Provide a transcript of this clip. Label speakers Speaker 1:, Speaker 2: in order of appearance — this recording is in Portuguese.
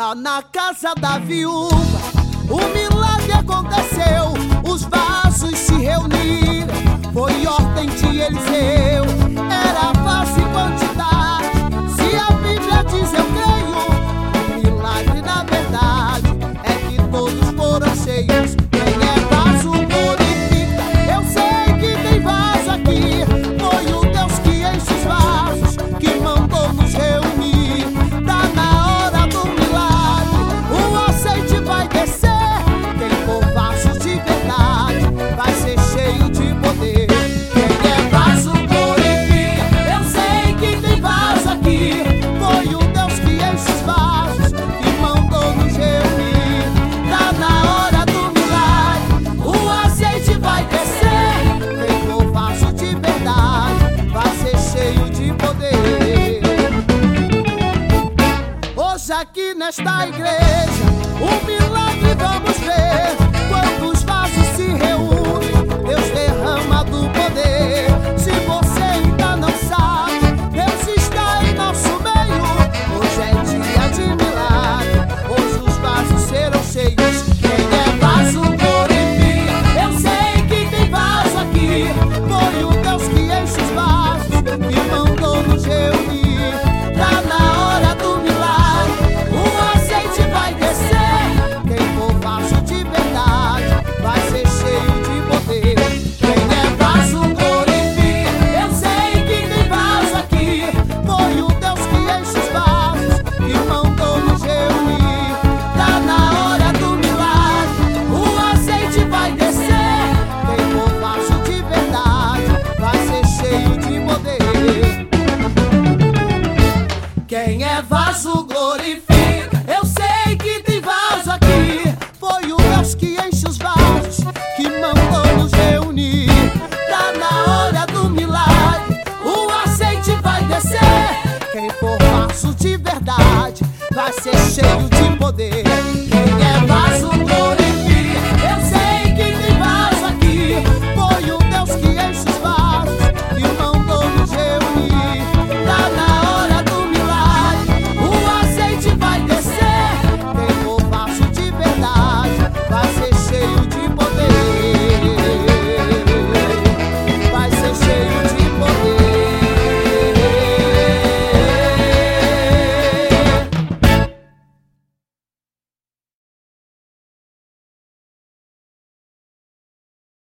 Speaker 1: Lá na casa da viúva, o milagre aconteceu. Os vasos se reuniram, foi ordem de Eliseu. Era vaso em quantidade, se a Bíblia diz eu creio. O milagre na verdade é que todos foram cheios. Quem é vaso glorifica, eu sei que tem vaso aqui. Foi o Deus que enche os vasos, que mandou nos reunir. Tá na hora do milagre, o azeite vai descer. Quem for vaso de verdade vai ser cheio de poder. Quem é vaso glorifica, eu sei que tem vaso aqui. Foi o Deus que enche os vasos, que mandou nos reunir. Tá na hora do milagre, o azeite vai descer. Quem for vaso de verdade vai ser cheio de poder. Hoje aqui nesta igreja, o milagre vamos ver. Quando os vasos se reúnem, Deus derrama do poder. Se você ainda não sabe, Deus está em nosso meio. Hoje é dia de milagre, hoje os vasos serão cheios. Quem é vaso glorifica, eu sei que tem vaso aqui. Foi o Deus que enche os vasos, que mandou nos reunir. Tá na hora do milagre, o azeite vai descer. Quem for vaso de verdade vai ser cheio de poder. Quem é vaso glorifica, eu sei que tem vaso aqui. Foi o Deus que enche os vasos, que mandou nos reunir. Tá na hora do milagre, o azeite vai descer. Quem for vaso de verdade vai ser cheio de poder. Quem é vaso